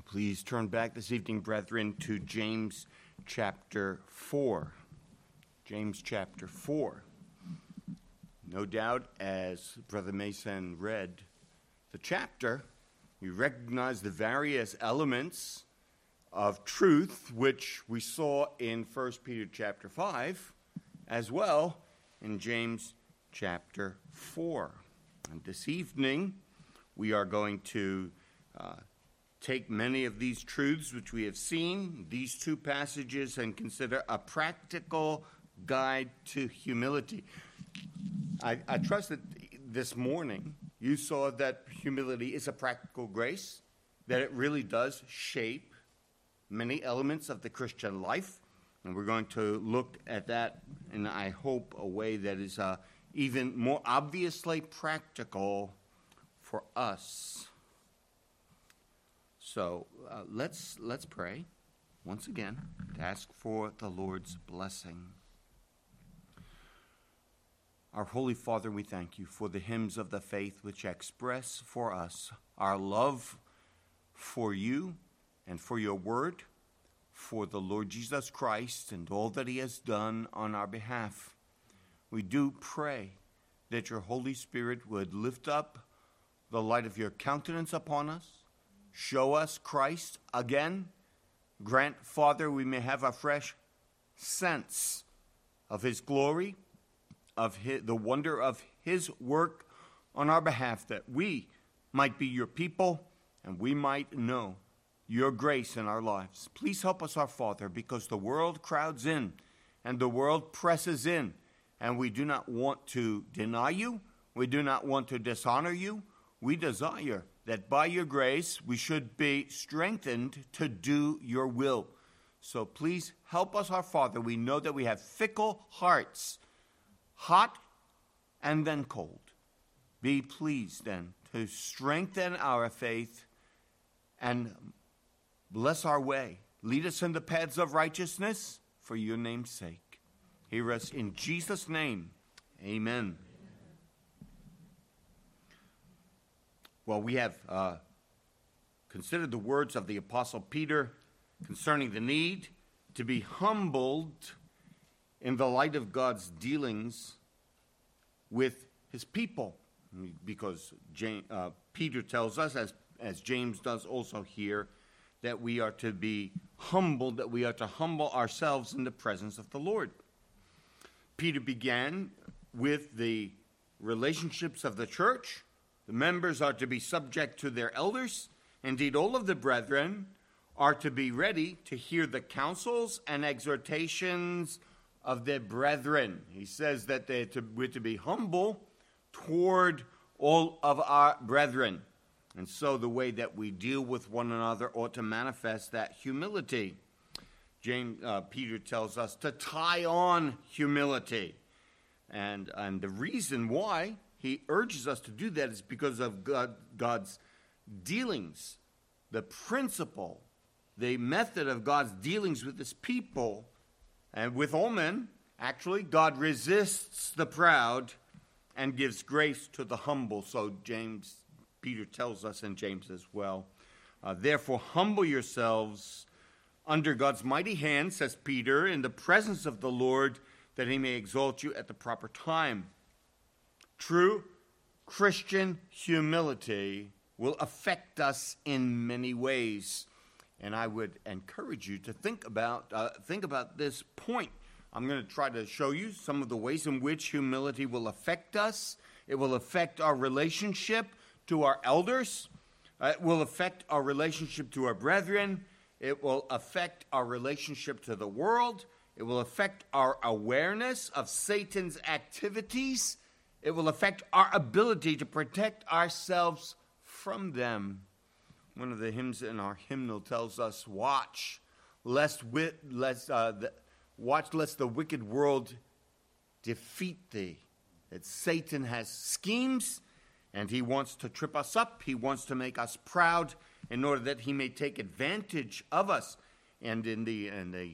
Please turn back this evening, brethren, to James chapter 4. James chapter 4. No doubt, as Brother Mason read the chapter, you recognize the various elements of truth which we saw in 1 Peter chapter 5, as well in James chapter 4. And this evening, we are going to take many of these truths which we have seen, these two passages, and consider a practical guide to humility. I trust that this morning you saw that humility is a practical grace, that it really does shape many elements of the Christian life, and we're going to look at that in, I hope, a way that is even more obviously practical for us. So let's pray once again to ask for the Lord's blessing. Our Holy Father, we thank you for the hymns of the faith which express for us our love for you and for your word, for the Lord Jesus Christ and all that he has done on our behalf. We do pray that your Holy Spirit would lift up the light of your countenance upon us, show us Christ again. Grant, Father, we may have a fresh sense of his glory, of the wonder of his work on our behalf, that we might be your people and we might know your grace in our lives. Please help us, our Father, because the world crowds in and the world presses in, and we do not want to deny you. We do not want to dishonor you. We desire that by your grace we should be strengthened to do your will. So please help us, our Father. We know that we have fickle hearts, hot and then cold. Be pleased then to strengthen our faith and bless our way. Lead us in the paths of righteousness for your name's sake. Hear us in Jesus' name. Amen. Well, we have considered the words of the Apostle Peter concerning the need to be humbled in the light of God's dealings with his people. Because Peter tells us, as James does also here, that we are to be humbled, that we are to humble ourselves in the presence of the Lord. Peter began with the relationships of the church. The members are to be subject to their elders. Indeed, all of the brethren are to be ready to hear the counsels and exhortations of their brethren. He says that we're to be humble toward all of our brethren. And so the way that we deal with one another ought to manifest that humility. Peter tells us to tie on humility. And the reason why he urges us to do that is because of God's dealings, the principle, the method of God's dealings with his people and with all men. Actually, God resists the proud and gives grace to the humble. So Peter tells us in James as well. Therefore, humble yourselves under God's mighty hand, says Peter, in the presence of the Lord, that he may exalt you at the proper time. True Christian humility will affect us in many ways. And I would encourage you to think about this point. I'm going to try to show you some of the ways in which humility will affect us. It will affect our relationship to our elders. It will affect our relationship to our brethren. It will affect our relationship to the world. It will affect our awareness of Satan's activities. It will affect our ability to protect ourselves from them. One of the hymns in our hymnal tells us, watch lest the wicked world defeat thee. That Satan has schemes, and he wants to trip us up. He wants to make us proud in order that he may take advantage of us. And in the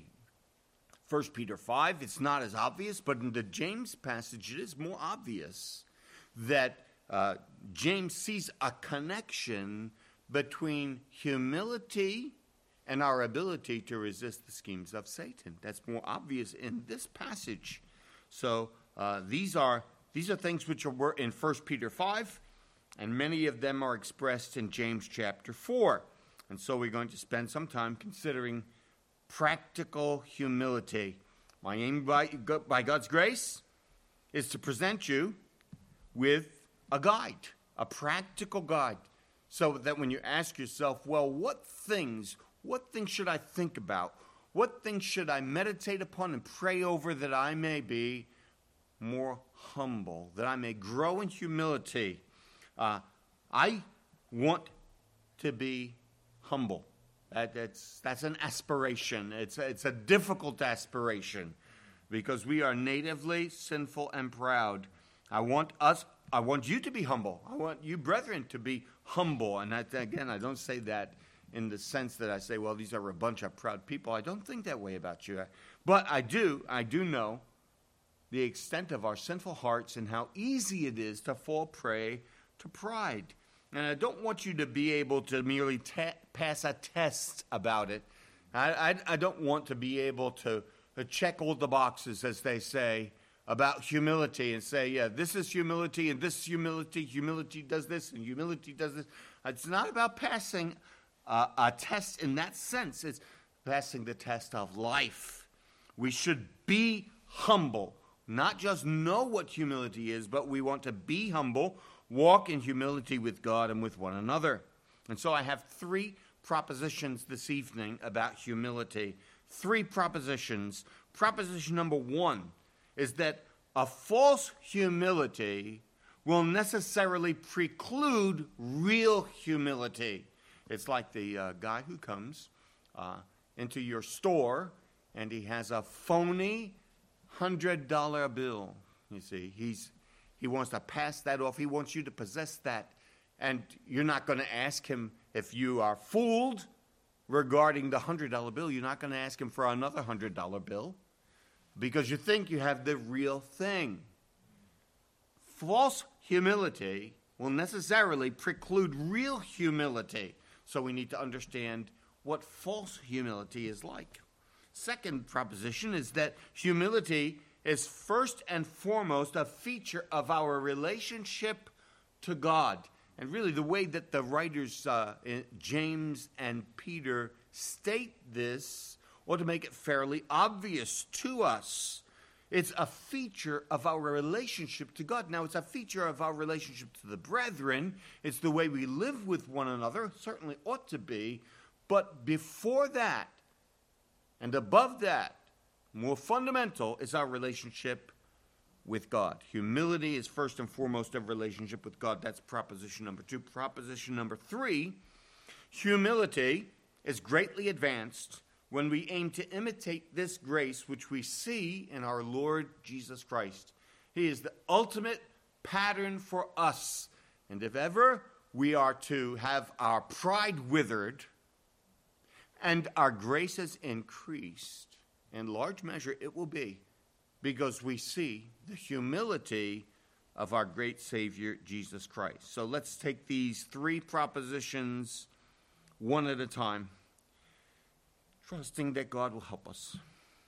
1 Peter 5, it's not as obvious, but in the James passage, it is more obvious that James sees a connection between humility and our ability to resist the schemes of Satan. That's more obvious in this passage. So these are things which are in 1 Peter 5, and many of them are expressed in James chapter 4. And so we're going to spend some time considering practical humility. My aim by God's grace is to present you with a guide, a practical guide, so that when you ask yourself, well, what things should I think about? What things should I meditate upon and pray over that I may be more humble, that I may grow in humility? I want to be humble. That's an aspiration. It's a difficult aspiration because we are natively sinful and proud. I want you to be humble. I want you, brethren, to be humble. And again, I don't say that in the sense that I say, well, these are a bunch of proud people. I don't think that way about you. But I do know the extent of our sinful hearts and how easy it is to fall prey to pride. And I don't want you to be able to merely pass a test about it. I don't want to be able to check all the boxes, as they say, about humility and say, yeah, this is humility and this is humility. Humility does this and humility does this. It's not about passing a test in that sense. It's passing the test of life. We should be humble, not just know what humility is, but we want to be humble, walk in humility with God and with one another. And so I have 3 propositions this evening about humility. 3 propositions. Proposition number 1 is that a false humility will necessarily preclude real humility. It's like the guy who comes into your store and he has a phony $100 bill. You see, he wants to pass that off. He wants you to possess that. And you're not going to ask him if you are fooled regarding the $100 bill. You're not going to ask him for another $100 bill because you think you have the real thing. False humility will necessarily preclude real humility. So we need to understand what false humility is like. Second proposition is that humility is first and foremost a feature of our relationship to God. And really the way that the writers James and Peter state this ought to make it fairly obvious to us. It's a feature of our relationship to God. Now, it's a feature of our relationship to the brethren. It's the way we live with one another. Certainly ought to be. But before that, and above that, more fundamental is our relationship with God. Humility is first and foremost a relationship with God. That's proposition number 2. Proposition number 3, humility is greatly advanced when we aim to imitate this grace which we see in our Lord Jesus Christ. He is the ultimate pattern for us. And if ever we are to have our pride withered and our graces increased, in large measure it will be because we see the humility of our great Savior, Jesus Christ. So let's take these 3 propositions one at a time, trusting that God will help us.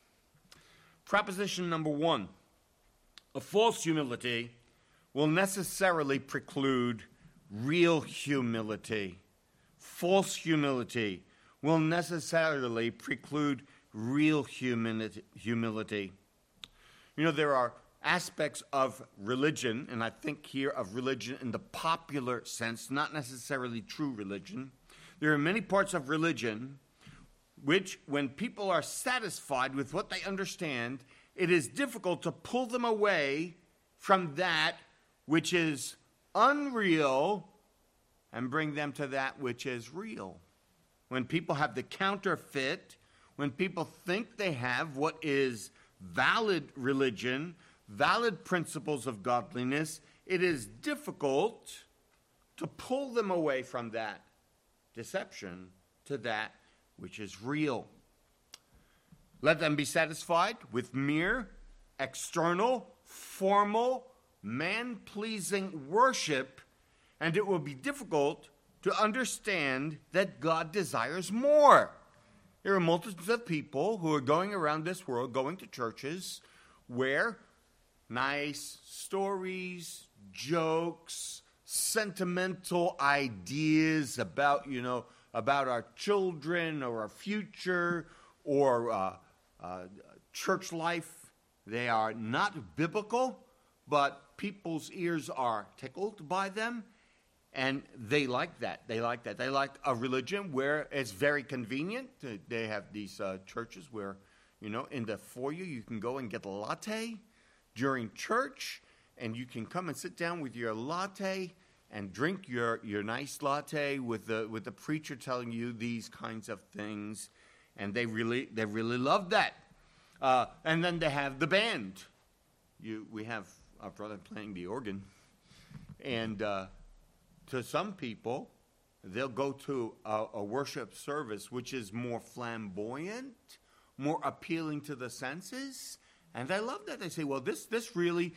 Proposition number 1, a false humility will necessarily preclude real humility. False humility will necessarily preclude real humility. You know, there are aspects of religion, and I think here of religion in the popular sense, not necessarily true religion. There are many parts of religion which, when people are satisfied with what they understand, it is difficult to pull them away from that which is unreal and bring them to that which is real. When people have the counterfeit, when people think they have what is valid religion, valid principles of godliness, it is difficult to pull them away from that deception to that which is real. Let them be satisfied with mere, external, formal, man-pleasing worship, and it will be difficult to understand that God desires more. There are multitudes of people who are going around this world, going to churches where nice stories, jokes, sentimental ideas about, about our children or our future or church life, they are not biblical, but people's ears are tickled by them. And they like that. They like that. They like a religion where it's very convenient. They have these churches where, in the foyer you can go and get a latte during church, and you can come and sit down with your latte and drink your nice latte with the preacher telling you these kinds of things, and they really love that. And then they have the band. We have our brother playing the organ, and to some people, they'll go to a worship service which is more flamboyant, more appealing to the senses, and they love that. They say, well, this really,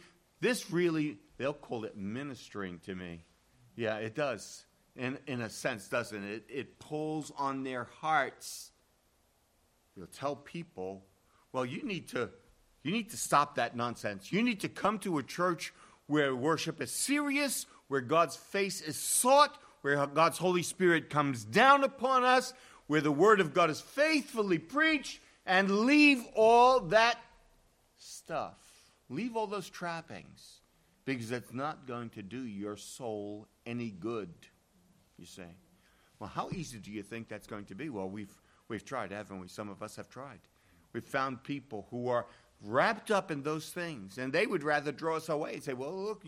they'll call it ministering to me. Yeah, it does, in a sense, doesn't it? It pulls on their hearts. You'll tell people, well, you need to stop that nonsense. You need to come to a church where worship is serious, where God's face is sought, where God's Holy Spirit comes down upon us, where the Word of God is faithfully preached, and leave all that stuff. Leave all those trappings, because it's not going to do your soul any good, you say. Well, how easy do you think that's going to be? Well, we've tried, haven't we? Some of us have tried. We've found people who are wrapped up in those things, and they would rather draw us away and say, well, look,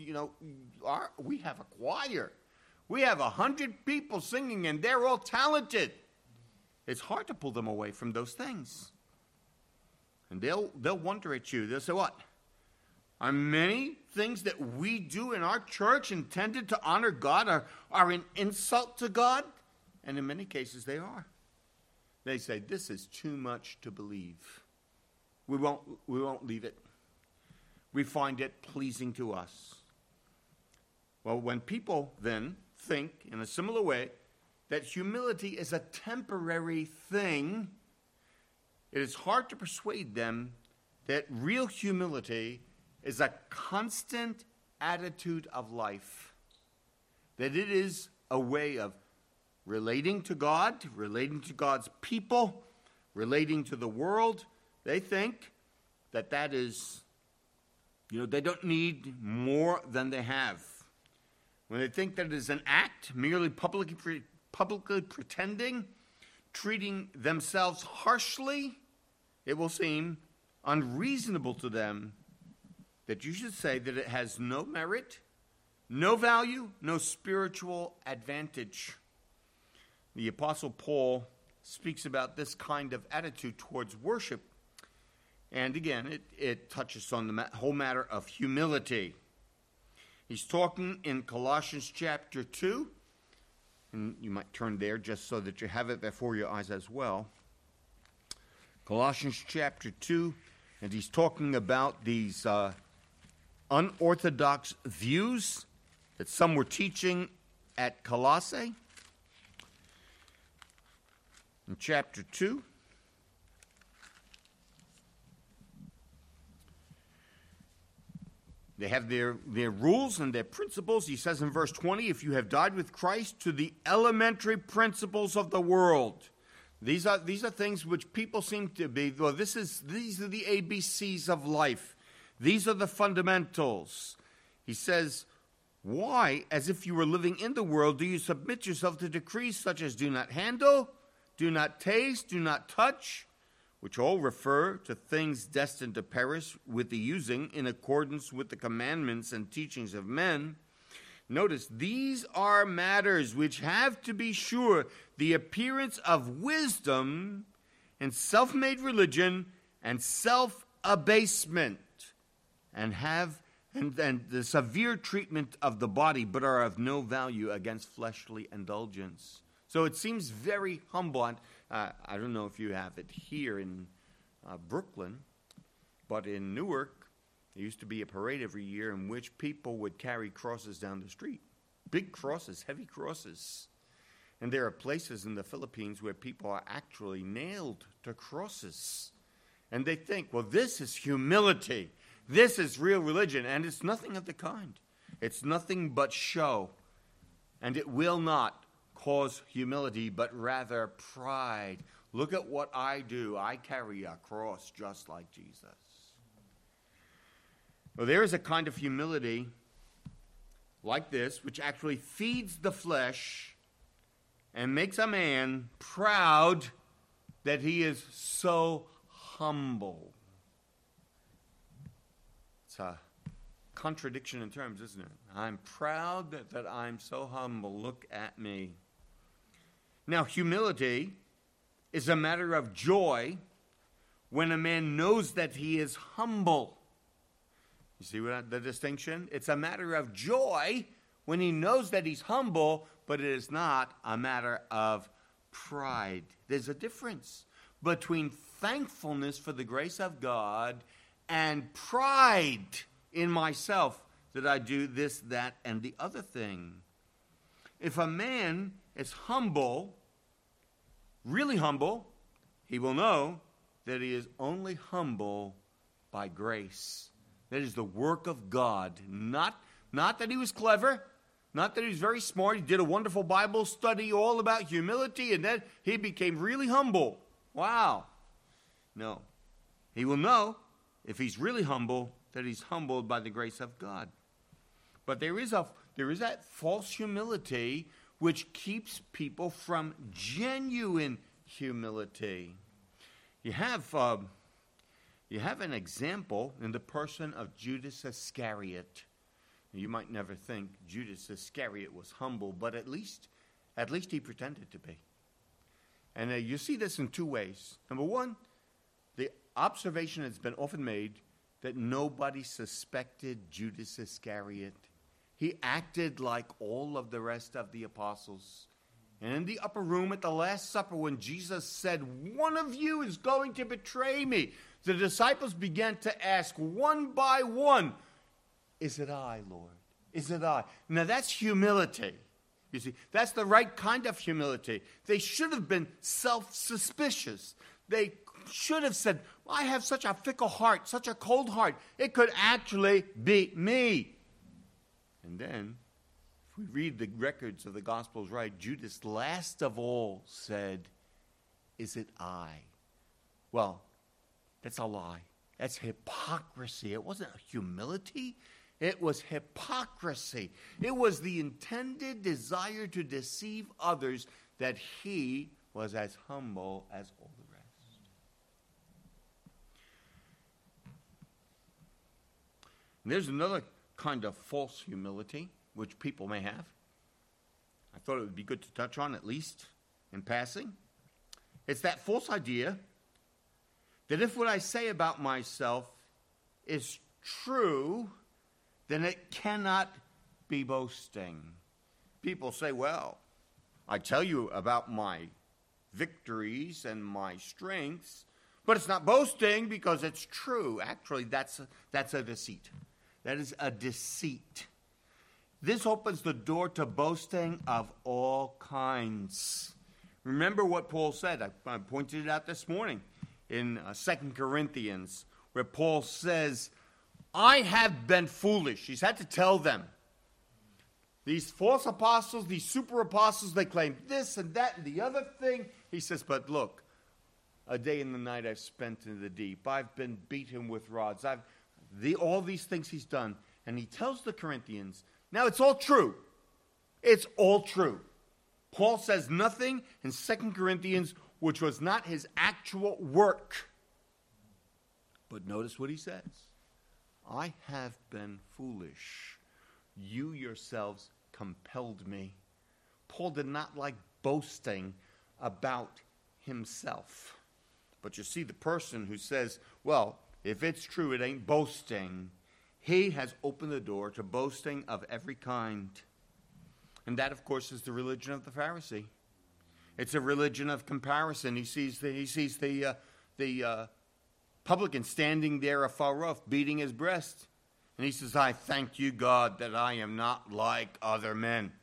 we have a choir. We have 100 people singing, and they're all talented. It's hard to pull them away from those things. And they'll wonder at you. They'll say, what? Are many things that we do in our church intended to honor God are an insult to God? And in many cases, they are. They say, this is too much to believe. We won't leave it. We find it pleasing to us. Well, when people then think in a similar way that humility is a temporary thing, it is hard to persuade them that real humility is a constant attitude of life, that it is a way of relating to God, relating to God's people, relating to the world. They think that is, they don't need more than they have. When they think that it is an act, merely publicly pretending, treating themselves harshly, it will seem unreasonable to them that you should say that it has no merit, no value, no spiritual advantage. The Apostle Paul speaks about this kind of attitude towards worship. And again, it touches on the whole matter of humility. He's talking in Colossians chapter 2. And you might turn there just so that you have it before your eyes as well. Colossians chapter 2. And he's talking about these unorthodox views that some were teaching at Colossae. In chapter 2. They have their rules and their principles. He says in verse 20, if you have died with Christ to the elementary principles of the world. These are things which people seem to be, well, these are the ABCs of life. These are the fundamentals. He says, why, as if you were living in the world, do you submit yourself to decrees such as do not handle, do not taste, do not touch, which all refer to things destined to perish with the using in accordance with the commandments and teachings of men. Notice, these are matters which have, to be sure, the appearance of wisdom and self-made religion and self-abasement, and the severe treatment of the body, but are of no value against fleshly indulgence. So it seems very humble. And I don't know if you have it here in Brooklyn, but in Newark, there used to be a parade every year in which people would carry crosses down the street. Big crosses, heavy crosses. And there are places in the Philippines where people are actually nailed to crosses. And they think, well, this is humility. This is real religion. And it's nothing of the kind. It's nothing but show. And it will not cause humility, but rather pride. Look at what I do. I carry a cross just like Jesus. Well, there is a kind of humility like this, which actually feeds the flesh and makes a man proud that he is so humble. It's a contradiction in terms, isn't it? I'm proud that I'm so humble. Look at me. Now, humility is a matter of joy when a man knows that he is humble. You see the distinction? It's a matter of joy when he knows that he's humble, but it is not a matter of pride. There's a difference between thankfulness for the grace of God and pride in myself that I do this, that, and the other thing. If a man is humble, really humble, he will know that he is only humble by grace. That is the work of God. Not that he was clever, not that he was very smart. He did a wonderful Bible study all about humility, and then he became really humble. Wow. No. He will know, if he's really humble, that he's humbled by the grace of God. But there is that false humility which keeps people from genuine humility. You have an example in the person of Judas Iscariot. You might never think Judas Iscariot was humble, but at least he pretended to be. And you see this in two ways. Number one, the observation has been often made that nobody suspected Judas Iscariot. He acted like all of the rest of the apostles. And in the upper room at the Last Supper, when Jesus said, "One of you is going to betray me," the disciples began to ask one by one, "Is it I, Lord? Is it I?" Now that's humility. You see, that's the right kind of humility. They should have been self-suspicious. They should have said, "I have such a fickle heart, such a cold heart. It could actually be me." And then, if we read the records of the Gospels right, Judas last of all said, "Is it I?" Well, that's a lie. That's hypocrisy. It wasn't humility. It was hypocrisy. It was the intended desire to deceive others that he was as humble as all the rest. And there's another kind of false humility which people may have. I thought it would be good to touch on, at least in passing. It's that false idea that if what I say about myself is true, then it cannot be boasting. People say, "Well, I tell you about my victories and my strengths, but it's not boasting because it's true." Actually, that's a deceit. That is a deceit. This opens the door to boasting of all kinds. Remember what Paul said. I pointed it out this morning in 2 Corinthians, where Paul says, "I have been foolish." He's had to tell them. These false apostles, these super apostles, they claim this and that and the other thing. He says, "But look, a day and the night I've spent in the deep. I've been beaten with rods. All these things he's done." And he tells the Corinthians, now it's all true. It's all true. Paul says nothing in 2 Corinthians which was not his actual work. But notice what he says. "I have been foolish. You yourselves compelled me." Paul did not like boasting about himself. But you see, the person who says, "Well, if it's true, it ain't boasting," he has opened the door to boasting of every kind. And that, of course, is the religion of the Pharisee. It's a religion of comparison. He sees the publican standing there afar off, beating his breast. And he says, "I thank you, God, that I am not like other men.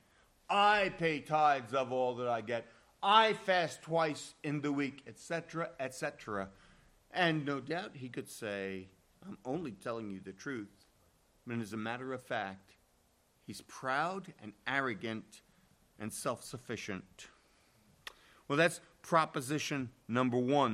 I pay tithes of all that I get. I fast twice in the week, etc., etc. And no doubt he could say, I'm only telling you the truth. But as a matter of fact, he's proud and arrogant and self-sufficient. Well, that's proposition number one.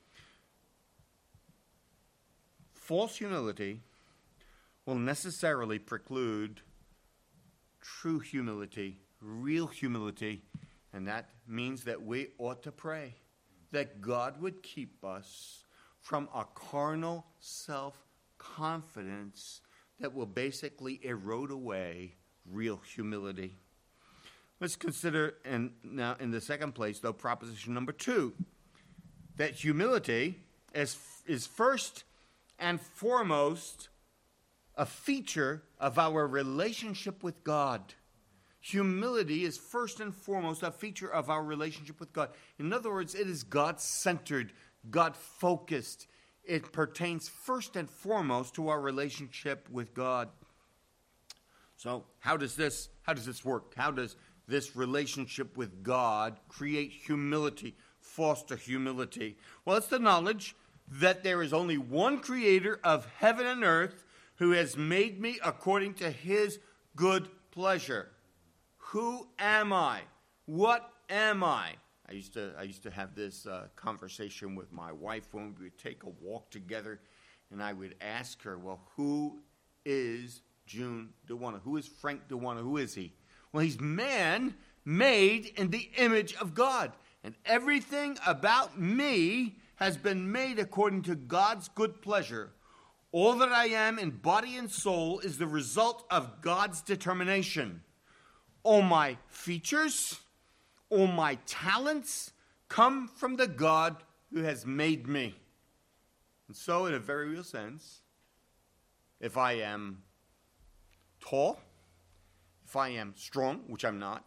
False humility will necessarily preclude true humility, real humility, and that means that we ought to pray that God would keep us from a carnal self-confidence that will basically erode away real humility. Let's consider, and now in the second place, though, proposition number two, that humility is first and foremost a feature of our relationship with God. Humility is first and foremost a feature of our relationship with God. In other words, it is God-centered, God-focused. It pertains first and foremost to our relationship with God. So how does this work? How does this relationship with God create humility, foster humility? Well, it's the knowledge that there is only one creator of heaven and earth who has made me according to his good pleasure. Who am I? What am I? I used to have this conversation with my wife when we would take a walk together, and I would ask her, well, who is June Dewana? Who is Frank Dewana? Who is he? Well, he's man made in the image of God, and everything about me has been made according to God's good pleasure. All that I am in body and soul is the result of God's determination. All my features, all my talents come from the God who has made me. And so, in a very real sense, if I am tall, if I am strong, which I'm not,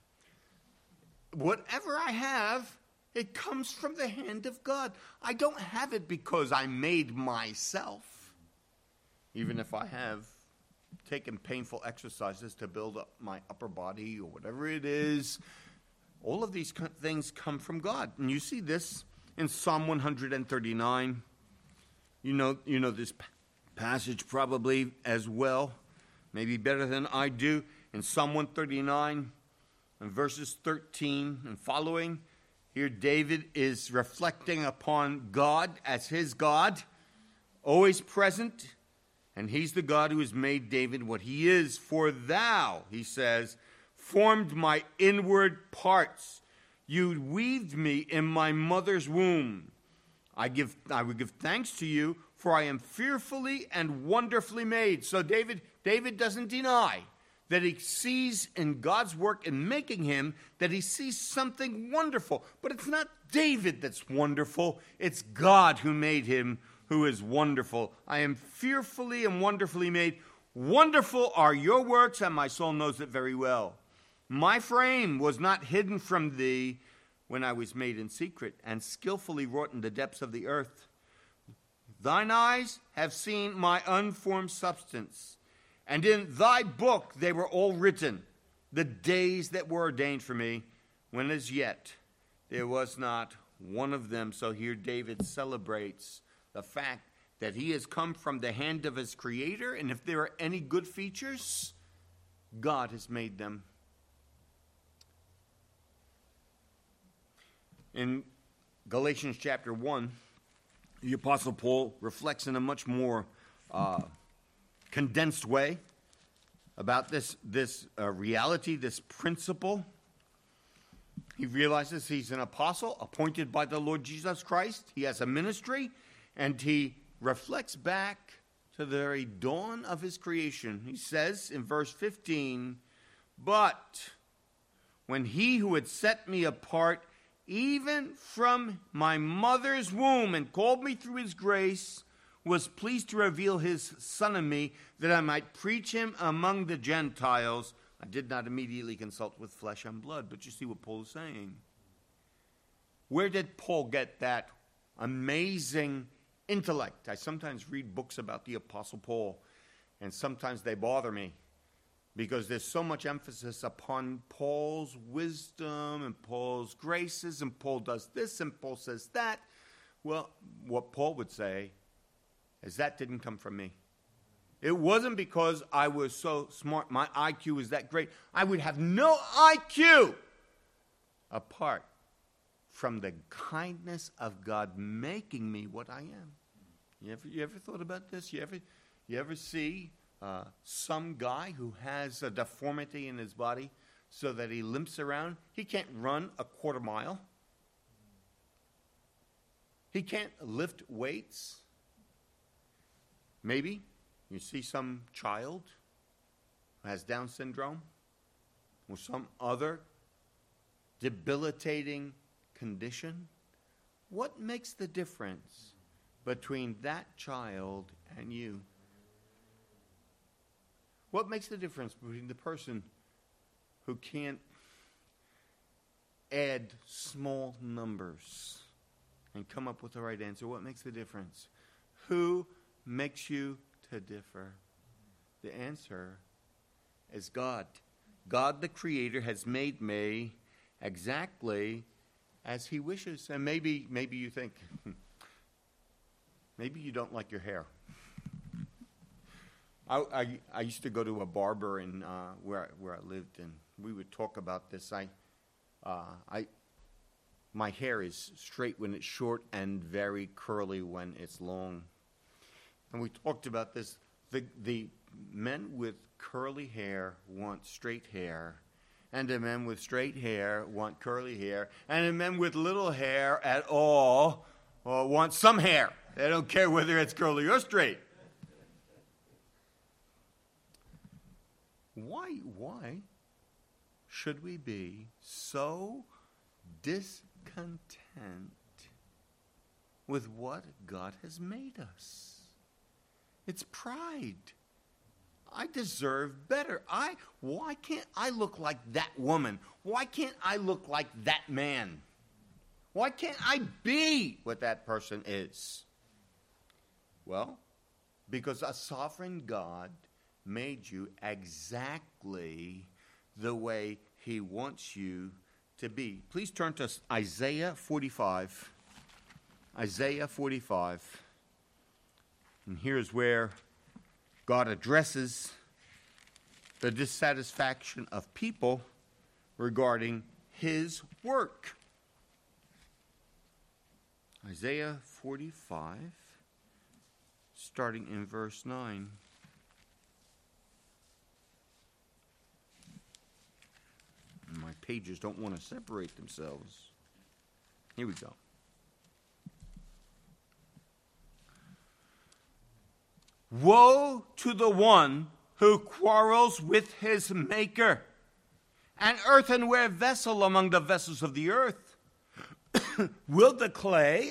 whatever I have, it comes from the hand of God. I don't have it because I made myself. Even if I have taken painful exercises to build up my upper body or whatever it is, all of these things come from God. And you see this in Psalm 139. You know this passage probably as well, maybe better than I do. In Psalm 139, in verses 13 and following, here David is reflecting upon God as his God, always present, and he's the God who has made David what he is. For thou, he says, formed my inward parts. You weaved me in my mother's womb. I would give thanks to you, for I am fearfully and wonderfully made. So David doesn't deny that he sees in God's work in making him, that he sees something wonderful. But it's not David that's wonderful. It's God who made him, who is wonderful. I am fearfully and wonderfully made. Wonderful are your works, and my soul knows it very well. My frame was not hidden from thee when I was made in secret and skillfully wrought in the depths of the earth. Thine eyes have seen my unformed substance, and in thy book they were all written, the days that were ordained for me, when as yet there was not one of them. So here David celebrates the fact that he has come from the hand of his creator, and if there are any good features, God has made them. In Galatians chapter 1, the Apostle Paul reflects in a much more condensed way about this reality, this principle. He realizes he's an apostle appointed by the Lord Jesus Christ. He has a ministry, and he reflects back to the very dawn of his creation. He says in verse 15, but when he who had set me apart even from my mother's womb and called me through his grace, was pleased to reveal his Son in me, that I might preach him among the Gentiles. I did not immediately consult with flesh and blood. But you see what Paul is saying. Where did Paul get that amazing intellect? I sometimes read books about the Apostle Paul, and sometimes they bother me. because there's so much emphasis upon Paul's wisdom and Paul's graces, and Paul does this and Paul says that. Well, what Paul would say is that didn't come from me. It wasn't because I was so smart, my IQ was that great. I would have no IQ apart from the kindness of God making me what I am. You ever thought about this? You ever see some guy who has a deformity in his body so that he limps around? He can't run a quarter mile. He can't lift weights. Maybe you see some child who has Down syndrome or some other debilitating condition. What makes the difference between that child and you? What makes the difference between the person who can't add small numbers and come up with the right answer? What makes the difference? Who makes you to differ? The answer is God. God the Creator has made me exactly as He wishes. And maybe you think, maybe you don't like your hair. I used to go to a barber in where I lived, and we would talk about this. My hair is straight when it's short and very curly when it's long. And we talked about this. The men with curly hair want straight hair, and the men with straight hair want curly hair, and the men with little hair at all want some hair. They don't care whether it's curly or straight. Why should we be so discontent with what God has made us? It's pride. I deserve better. Why can't I look like that woman? Why can't I look like that man? Why can't I be what that person is? Well, because a sovereign God made you exactly the way He wants you to be. Please turn to Isaiah 45. Isaiah 45. And here's where God addresses the dissatisfaction of people regarding His work. Isaiah 45, starting in verse 9. My pages don't want to separate themselves. Here we go. Woe to the one who quarrels with his maker, an earthenware vessel among the vessels of the earth. Will the clay,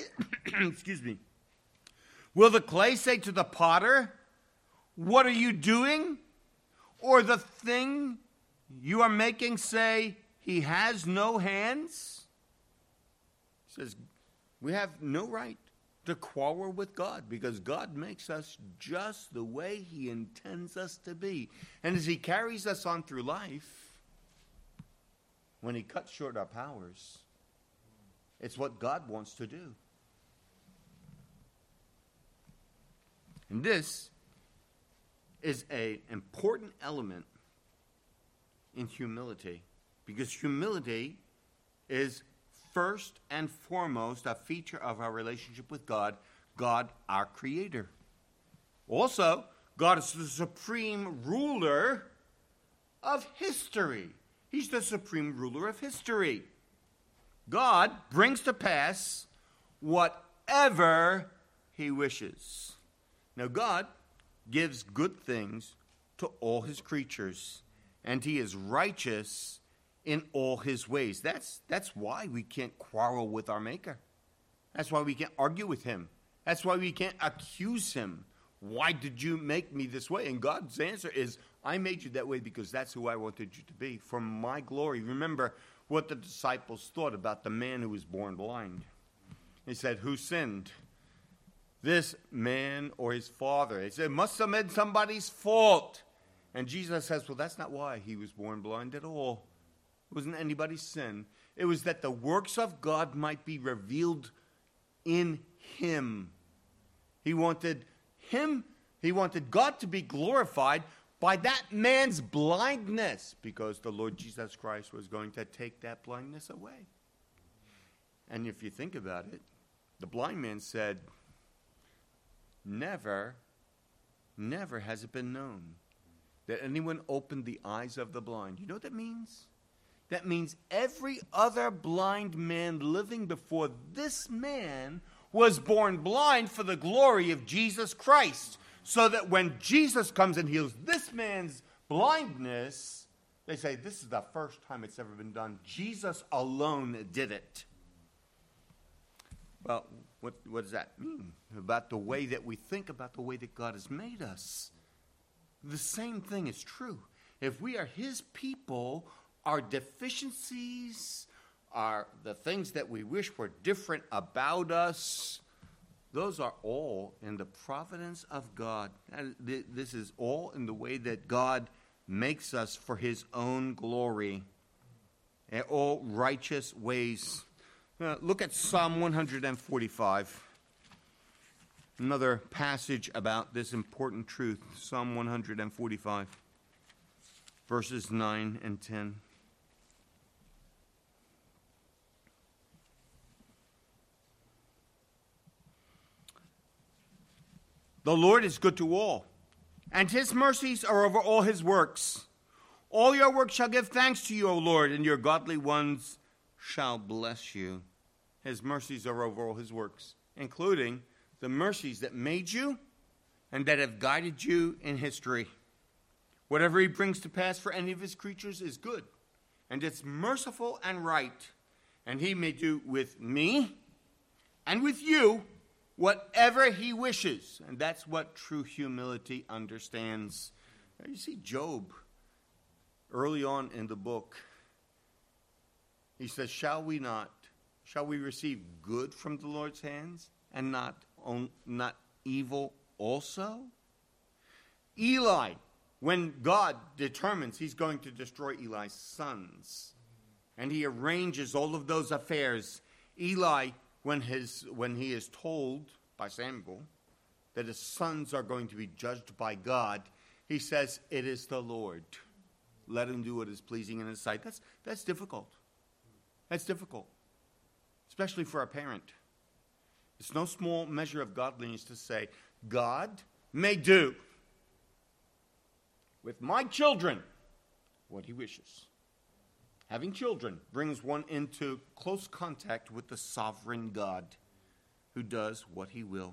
will the clay say to the potter, "What are you doing?" Or the thing you are making say, "He has no hands"? He says, we have no right to quarrel with God, because God makes us just the way He intends us to be. And as He carries us on through life, when He cuts short our powers, it's what God wants to do. And this is an important element in humility, because humility is first and foremost a feature of our relationship with God, God our Creator. Also, God is the supreme ruler of history. He's the supreme ruler of history. God brings to pass whatever He wishes. Now, God gives good things to all His creatures, and He is righteous in all His ways. That's why we can't quarrel with our Maker. That's why we can't argue with Him. That's why we can't accuse Him. Why did you make me this way? And God's answer is, I made you that way because that's who I wanted you to be, for my glory. Remember what the disciples thought about the man who was born blind. They said, who sinned? This man or his father? They said, it must have been somebody's fault. And Jesus says, well, that's not why he was born blind at all. It wasn't anybody's sin. It was that the works of God might be revealed in him. He wanted God to be glorified by that man's blindness, because the Lord Jesus Christ was going to take that blindness away. And if you think about it, the blind man said, never has it been known that anyone opened the eyes of the blind. You know what that means? That means every other blind man living before this man was born blind for the glory of Jesus Christ. So that when Jesus comes and heals this man's blindness, they say, this is the first time it's ever been done. Jesus alone did it. Well, what does that mean about the way that we think about the way that God has made us? The same thing is true. If we are his people, our deficiencies, the things that we wish were different about us, those are all in the providence of God. This is all in the way that God makes us for his own glory, in all righteous ways. Look at Psalm 145. Another passage about this important truth. Psalm 145, verses 9 and 10. The Lord is good to all, and his mercies are over all his works. All your works shall give thanks to you, O Lord, and your godly ones shall bless you. His mercies are over all his works, including the mercies that made you and that have guided you in history. Whatever he brings to pass for any of his creatures is good, and it's merciful and right, and he may do with me and with you whatever he wishes. And that's what true humility understands. Now, you see Job, early on in the book, he says, shall we receive good from the Lord's hands and not evil also? Eli, when God determines he's going to destroy Eli's sons, and he arranges all of those affairs, Eli, when he is told by Samuel that his sons are going to be judged by God, he says, it is the Lord. Let him do what is pleasing in his sight. That's difficult. That's difficult, especially for a parent. It's no small measure of godliness to say, God may do with my children what he wishes. Having children brings one into close contact with the sovereign God who does what he will.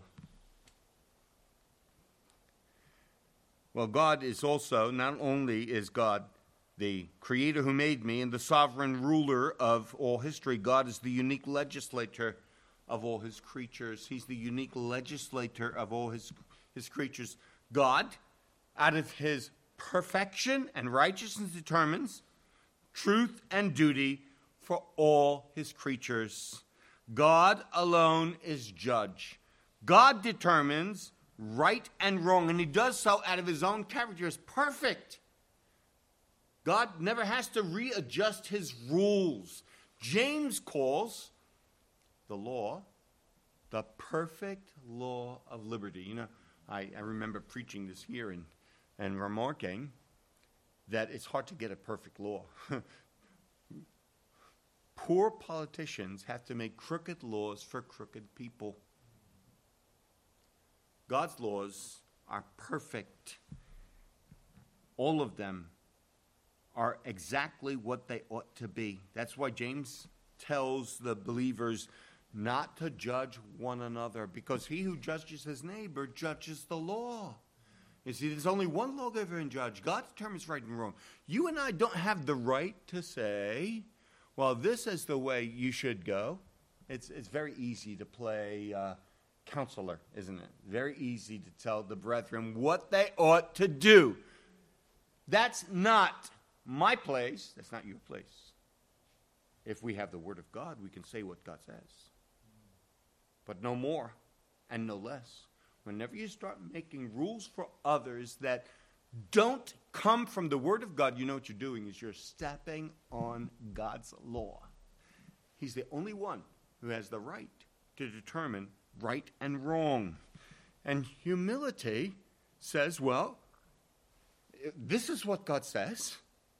Well, God is also, not only is God the creator who made me and the sovereign ruler of all history, God is the unique legislator of all his creatures. He's the unique legislator of all his creatures. God, out of his perfection and righteousness, determines truth and duty for all his creatures. God alone is judge. God determines right and wrong, and he does so out of his own character as perfect. God never has to readjust his rules. James calls the law the perfect law of liberty. You know, I remember preaching this here and remarking that it's hard to get a perfect law. Poor politicians have to make crooked laws for crooked people. God's laws are perfect. All of them are exactly what they ought to be. That's why James tells the believers not to judge one another, because he who judges his neighbor judges the law. You see, there's only one lawgiver and judge. God determines right and wrong. You and I don't have the right to say, well, this is the way you should go. It's very easy to play counselor, isn't it? Very easy to tell the brethren what they ought to do. That's not my place. That's not your place. If we have the Word of God, we can say what God says. But no more and no less. Whenever you start making rules for others that don't come from the Word of God, you know what you're doing is you're stepping on God's law. He's the only one who has the right to determine right and wrong. And humility says, well, this is what God says.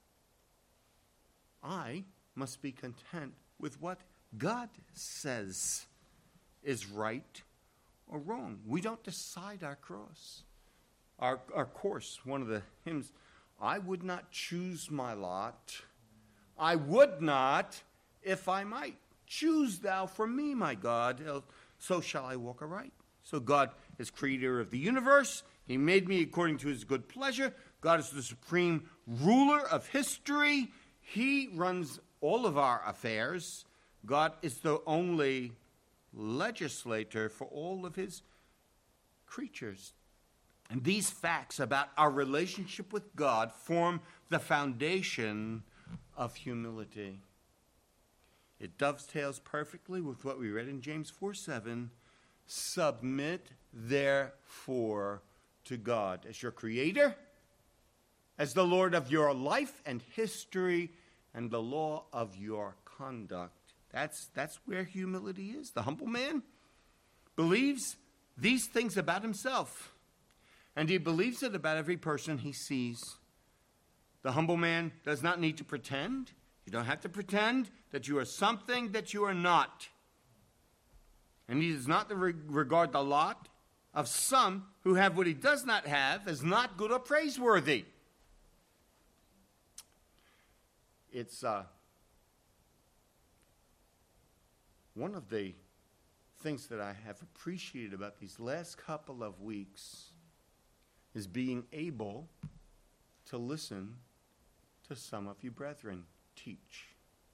I must be content with what God says is right or wrong. We don't decide our cross. Our course, one of the hymns, I would not choose my lot. I would not, if I might. Choose thou for me, my God, so shall I walk aright. So God is creator of the universe. He made me according to his good pleasure. God is the supreme ruler of history. He runs all of our affairs. God is the only legislator for all of his creatures. And these facts about our relationship with God form the foundation of humility. It dovetails perfectly with what we read in James 4:7. Submit, therefore, to God as your creator, as the Lord of your life and history, and the law of your conduct. That's where humility is. The humble man believes these things about himself, and he believes it about every person he sees. The humble man does not need to pretend. You don't have to pretend that you are something that you are not. And he does not regard the lot of some who have what he does not have as not good or praiseworthy. It's one of the things that I have appreciated about these last couple of weeks is being able to listen to some of you brethren teach.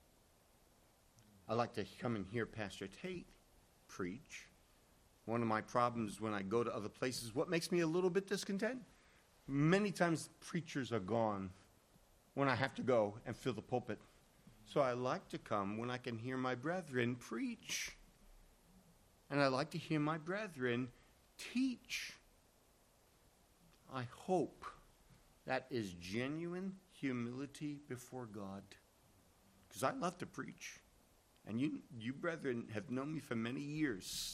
I like to come and hear Pastor Tate preach. One of my problems when I go to other places, what makes me a little bit discontent? Many times preachers are gone when I have to go and fill the pulpit. So I like to come when I can hear my brethren preach. And I like to hear my brethren teach. I hope that is genuine humility before God. Because I love to preach. And you brethren have known me for many years.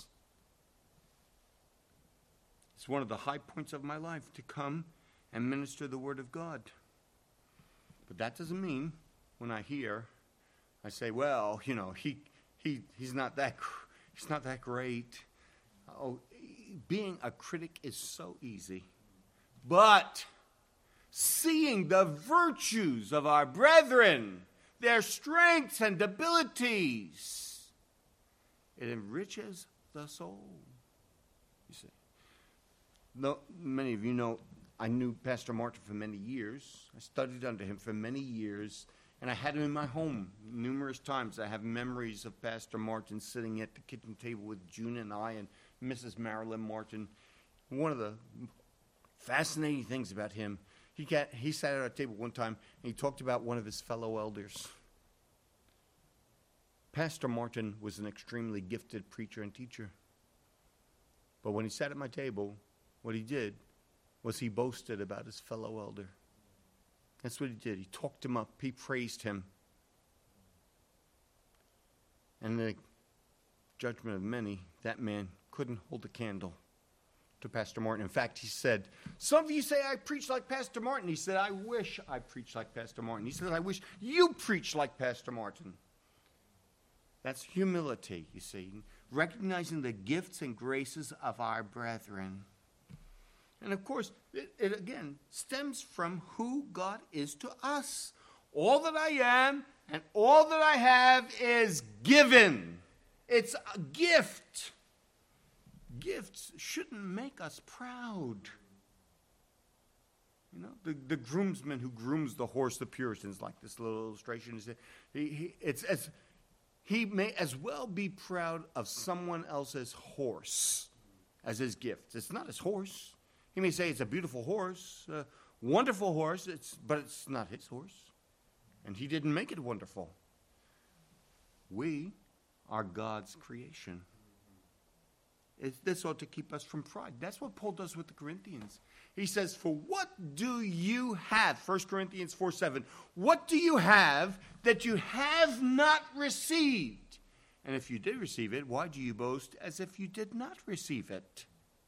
It's one of the high points of my life to come and minister the Word of God. But that doesn't mean when I hear, I say, well, you know, he's not that great. Oh, being a critic is so easy. But seeing the virtues of our brethren, their strengths and abilities, it enriches the soul. You see. No, many of you know I knew Pastor Martin for many years. I studied under him for many years, and I had him in my home numerous times. I have memories of Pastor Martin sitting at the kitchen table with June and I and Mrs. Marilyn Martin. One of the fascinating things about him, he sat at our table one time, and he talked about one of his fellow elders. Pastor Martin was an extremely gifted preacher and teacher. But when he sat at my table, what he did was he boasted about his fellow elder. That's what he did. He talked him up. He praised him. And the judgment of many, that man couldn't hold a candle to Pastor Martin. In fact, he said, some of you say I preach like Pastor Martin. He said, I wish I preached like Pastor Martin. He said, I wish you preached like Pastor Martin. That's humility, you see, recognizing the gifts and graces of our brethren. And of course, it again stems from who God is to us. All that I am and all that I have is given. It's a gift. Gifts shouldn't make us proud. You know, the groomsman who grooms the horse, the Puritans, like this little illustration, he may as well be proud of someone else's horse as his gift. It's not his horse. He may say it's a beautiful horse, a wonderful horse, but it's not his horse. And he didn't make it wonderful. We are God's creation. This ought to keep us from pride. That's what Paul does with the Corinthians. He says, for what do you have? 1 Corinthians 4:7. What do you have that you have not received? And if you did receive it, why do you boast as if you did not receive it?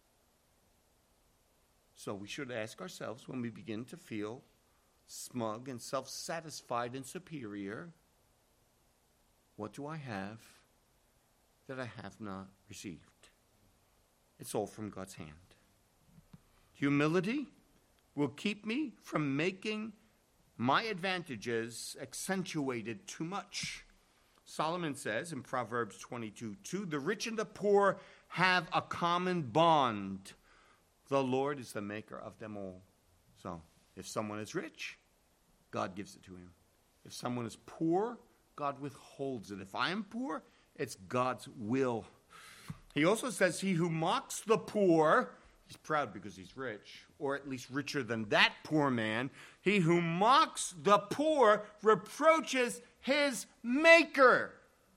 So we should ask ourselves when we begin to feel smug and self-satisfied and superior, what do I have that I have not received? It's all from God's hand. Humility will keep me from making my advantages accentuated too much. Solomon says in Proverbs 22:2, the rich and the poor have a common bond. The Lord is the maker of them all. So, if someone is rich, God gives it to him. If someone is poor, God withholds it. If I am poor, it's God's will. He also says, he who mocks the poor, he's proud because he's rich, or at least richer than that poor man. He who mocks the poor reproaches his maker.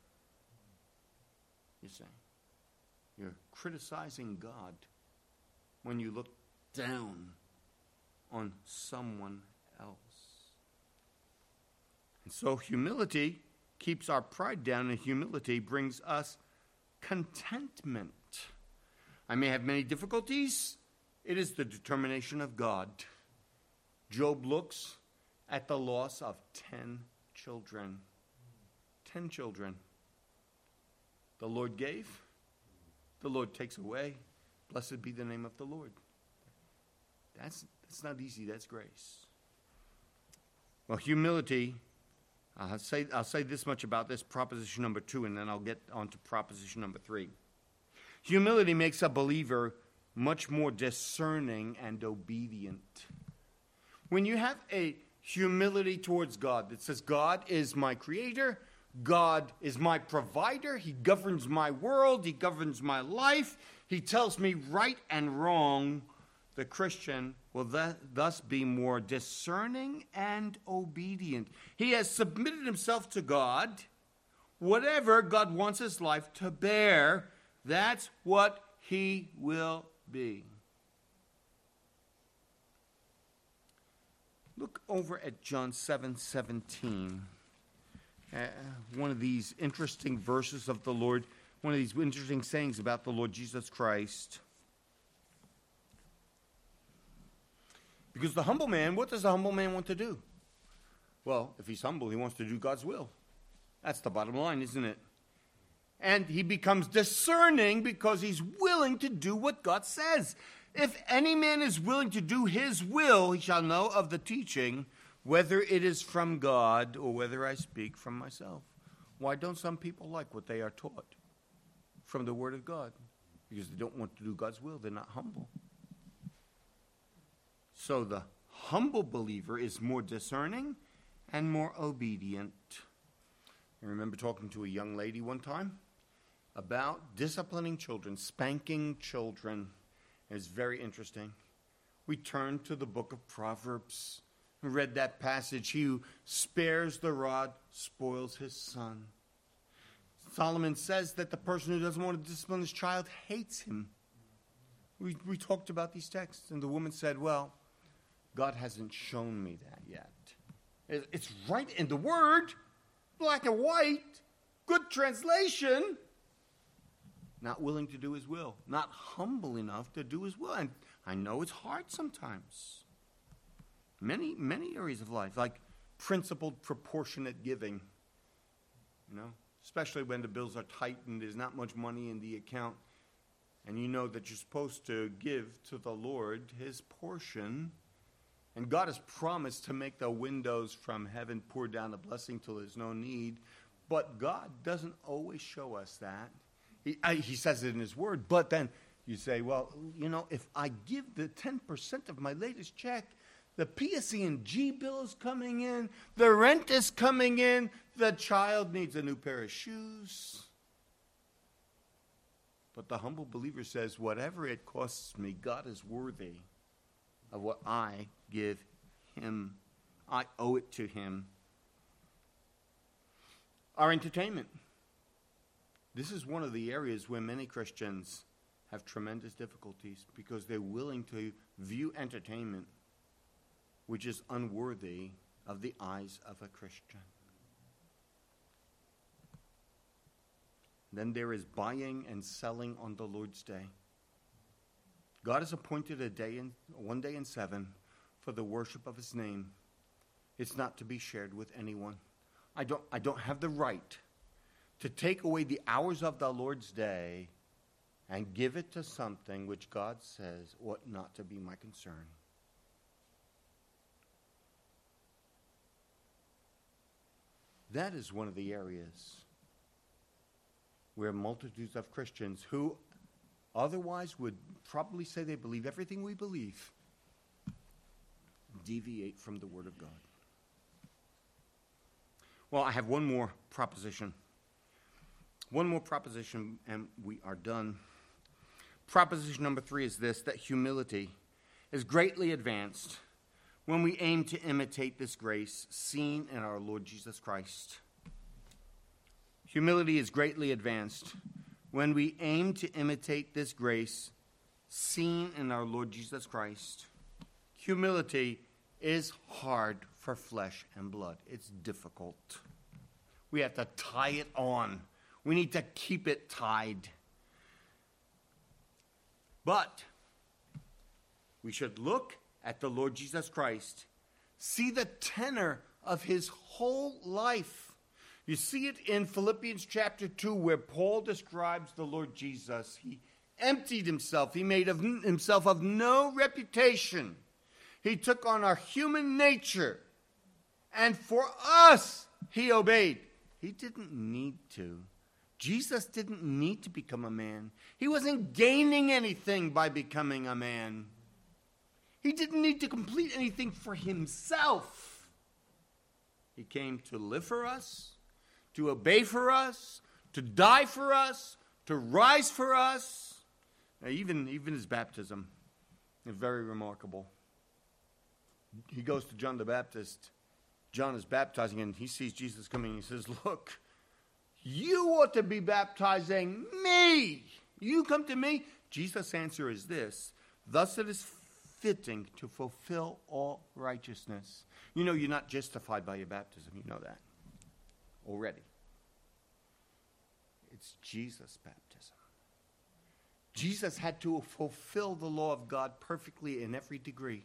You say, you're criticizing God when you look down on someone else. And so humility keeps our pride down, and humility brings us contentment. I may have many difficulties. It is the determination of God. Job looks at the loss of 10 children. 10 children. The Lord gave. The Lord takes away. Blessed be the name of the Lord. That's not easy. That's grace. Well, humility, I'll say this much about this, proposition number 2, and then I'll get on to proposition number 3. Humility makes a believer much more discerning and obedient. When you have a humility towards God that says, God is my creator, God is my provider, he governs my world, he governs my life, he tells me right and wrong, the Christian will thus be more discerning and obedient. He has submitted himself to God. Whatever God wants his life to bear, that's what he will be. Look over at John 7:17. One of these interesting verses of the Lord, one of these interesting sayings about the Lord Jesus Christ. Because the humble man, what does the humble man want to do? Well, if he's humble, he wants to do God's will. That's the bottom line, isn't it? And he becomes discerning because he's willing to do what God says. If any man is willing to do his will, he shall know of the teaching, whether it is from God or whether I speak from myself. Why don't some people like what they are taught from the Word of God? Because they don't want to do God's will. They're not humble. So the humble believer is more discerning and more obedient. I remember talking to a young lady one time about disciplining children, spanking children. It's very interesting. We turned to the book of Proverbs and read that passage. He who spares the rod spoils his son. Solomon says that the person who doesn't want to discipline his child hates him. We talked about these texts, and the woman said, well, God hasn't shown me that yet. It's right in the Word, black and white, good translation. Not willing to do his will. Not humble enough to do his will. And I know it's hard sometimes. Many areas of life, like principled, proportionate giving. Especially when the bills are tight and there's not much money in the account. And you know that you're supposed to give to the Lord his portion. And God has promised to make the windows from heaven pour down a blessing till there's no need. But God doesn't always show us that. He says it in his word. But then you say, well, if I give the 10% of my latest check, the PSE&G bill is coming in, the rent is coming in, the child needs a new pair of shoes. But the humble believer says, whatever it costs me, God is worthy of what I give him. I owe it to him. Our entertainment. This is one of the areas where many Christians have tremendous difficulties because they're willing to view entertainment which is unworthy of the eyes of a Christian. Then there is buying and selling on the Lord's day. God has appointed one day in 7 for the worship of his name. It's not to be shared with anyone. I don't have the right to take away the hours of the Lord's day and give it to something which God says ought not to be my concern. That is one of the areas where multitudes of Christians who otherwise would probably say they believe everything we believe deviate from the Word of God. Well, I have one more proposition. One more proposition, and we are done. Proposition number 3 is this, that humility is greatly advanced when we aim to imitate this grace seen in our Lord Jesus Christ. Humility is greatly advanced when we aim to imitate this grace seen in our Lord Jesus Christ. Humility is hard for flesh and blood. It's difficult. We have to tie it on. We need to keep it tied. But we should look at the Lord Jesus Christ, see the tenor of his whole life. You see it in Philippians chapter 2 where Paul describes the Lord Jesus. He emptied himself. He made of himself of no reputation. He took on our human nature. And for us, he obeyed. He didn't need to. Jesus didn't need to become a man. He wasn't gaining anything by becoming a man. He didn't need to complete anything for himself. He came to live for us, to obey for us, to die for us, to rise for us. Now, even his baptism is very remarkable. He goes to John the Baptist. John is baptizing and he sees Jesus coming. He says, look, you ought to be baptizing me. You come to me. Jesus' answer is this, thus it is fitting to fulfill all righteousness. You know you're not justified by your baptism. You know that already. It's Jesus' baptism. Jesus had to fulfill the law of God perfectly in every degree.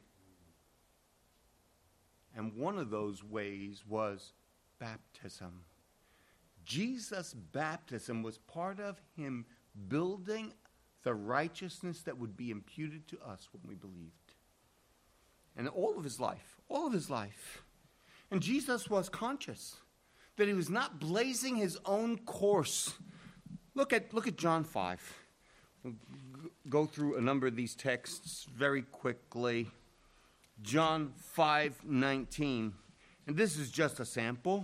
And one of those ways was baptism. Jesus' baptism was part of him building the righteousness that would be imputed to us when we believed. And all of his life. And Jesus was conscious that he was not blazing his own course. Look at John 5. We'll go through a number of these texts very quickly. John 5:19. And this is just a sample.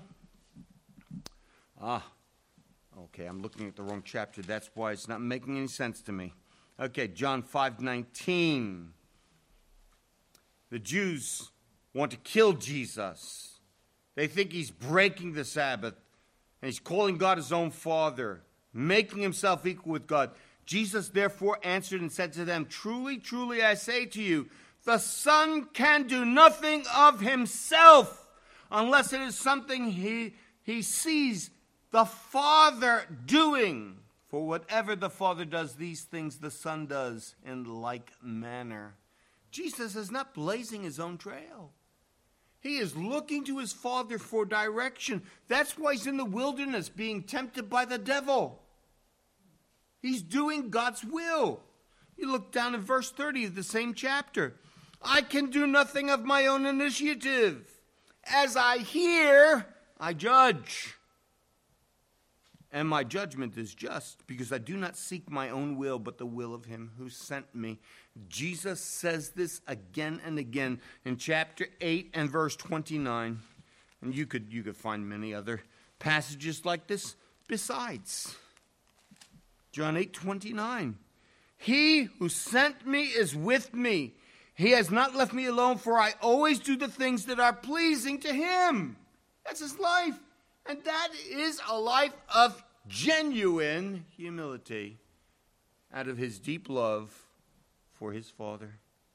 Okay, I'm looking at the wrong chapter. That's why it's not making any sense to me. Okay, John 5:19. The Jews want to kill Jesus. They think he's breaking the Sabbath, and he's calling God his own Father, making himself equal with God. Jesus therefore answered and said to them, truly, truly, I say to you, the Son can do nothing of himself unless it is something he sees the Father doing. For whatever the Father does, these things the Son does in like manner. Jesus is not blazing his own trail. He is looking to his Father for direction. That's why he's in the wilderness being tempted by the devil. He's doing God's will. You look down in verse 30 of the same chapter. I can do nothing of my own initiative. As I hear, I judge. And my judgment is just, because I do not seek my own will, but the will of him who sent me. Jesus says this again and again in chapter 8 and verse 29. And you could find many other passages like this besides. John 8:29. He who sent me is with me. He has not left me alone, for I always do the things that are pleasing to him. That's his life. And that is a life of genuine humility. out of his deep love for his Father.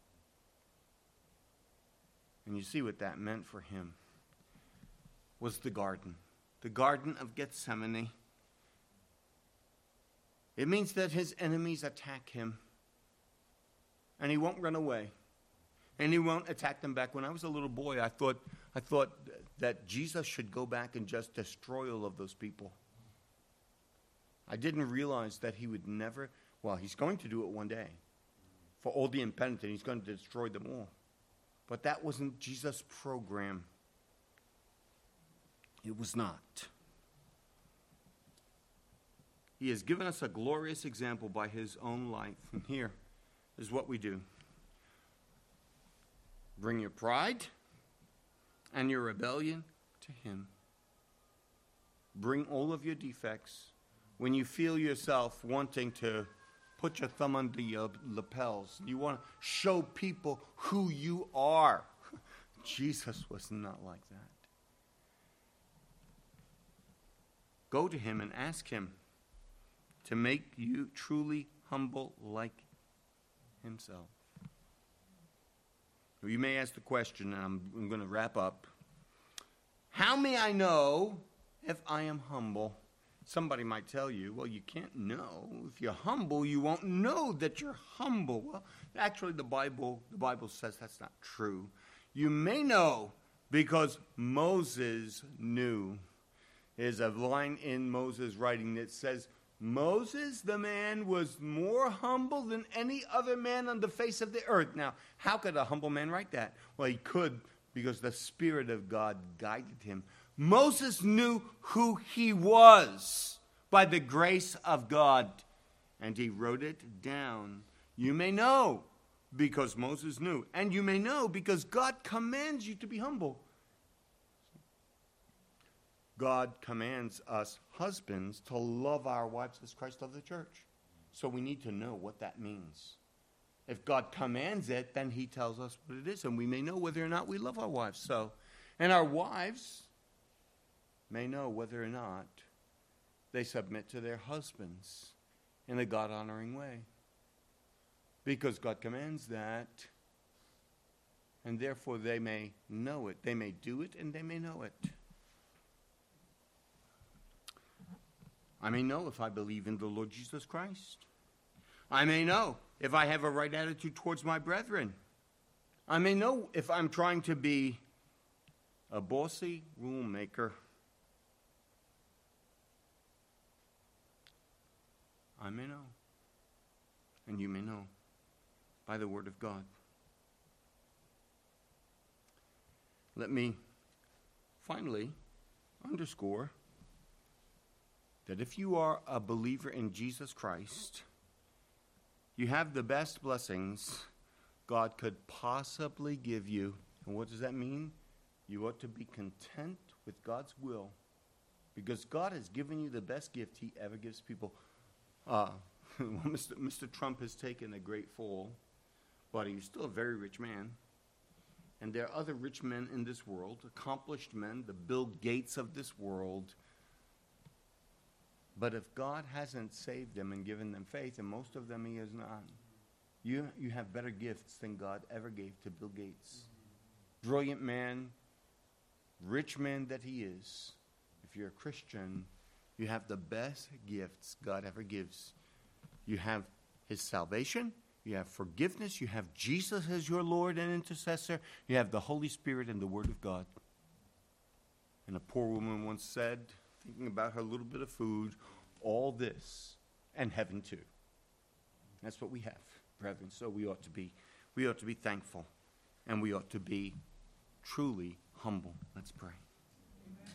And you see what that meant for him was the Garden of Gethsemane. It means that his enemies attack him, and he won't run away, and he won't attack them back. When I was a little boy, I thought that Jesus should go back and just destroy all of those people. I didn't realize that he would never, well, he's going to do it one day. For all the impenitent, he's going to destroy them all. But that wasn't Jesus' program. It was not. He has given us a glorious example by his own life. And here is what we do. Bring your pride and your rebellion to him. Bring all of your defects. When you feel yourself wanting to put your thumb under your lapels, you want to show people who you are. Jesus was not like that. Go to him and ask him to make you truly humble like himself. You may ask the question, and I'm going to wrap up. How may I know if I am humble? Somebody might tell you, well, you can't know. If you're humble, you won't know that you're humble. Well, actually, the Bible says that's not true. You may know because Moses knew. There's a line in Moses' writing that says, Moses, the man, was more humble than any other man on the face of the earth. Now, how could a humble man write that? Well, he could because the Spirit of God guided him. Moses knew who he was by the grace of God, and he wrote it down. You may know because Moses knew, and you may know because God commands you to be humble. God commands us husbands to love our wives as Christ loved the church. So we need to know what that means. If God commands it, then he tells us what it is, and we may know whether or not we love our wives. And our wives may know whether or not they submit to their husbands in a God-honoring way. Because God commands that, and therefore they may know it. They may do it, and they may know it. I may know if I believe in the Lord Jesus Christ. I may know if I have a right attitude towards my brethren. I may know if I'm trying to be a bossy rule maker. I may know, and you may know by the word of God. Let me finally underscore that if you are a believer in Jesus Christ, you have the best blessings God could possibly give you. And what does that mean? You ought to be content with God's will, because God has given you the best gift he ever gives people. Mr. Trump has taken a great fall, but he's still a very rich man. And there are other rich men in this world, accomplished men, the Bill Gates of this world. But if God hasn't saved them and given them faith, and most of them he has not, you have better gifts than God ever gave to Bill Gates. Brilliant man, rich man that he is. If you're a Christian, you have the best gifts God ever gives. You have his salvation, you have forgiveness, you have Jesus as your Lord and intercessor, you have the Holy Spirit and the Word of God. And a poor woman once said, thinking about her little bit of food, all this and heaven too. That's what we have, brethren. So we ought to be thankful, and we ought to be truly humble. Let's pray. Amen.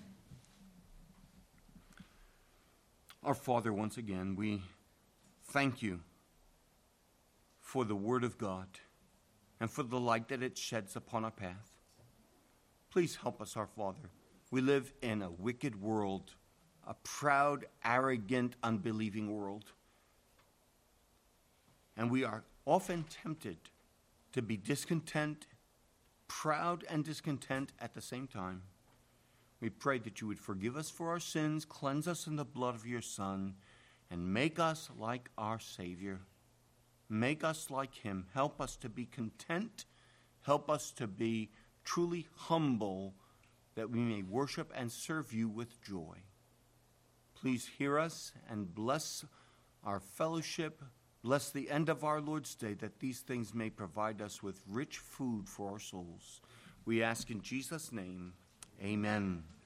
Our Father, once again, we thank you for the Word of God and for the light that it sheds upon our path. Please help us, our Father. We live in a wicked world, a proud, arrogant, unbelieving world. And we are often tempted to be discontent, proud and discontent at the same time. We pray that you would forgive us for our sins, cleanse us in the blood of your Son, and make us like our Savior. Make us like him. Help us to be content. Help us to be truly humble, that we may worship and serve you with joy. Please hear us and bless our fellowship. Bless the end of our Lord's Day, that these things may provide us with rich food for our souls. We ask in Jesus' name, amen.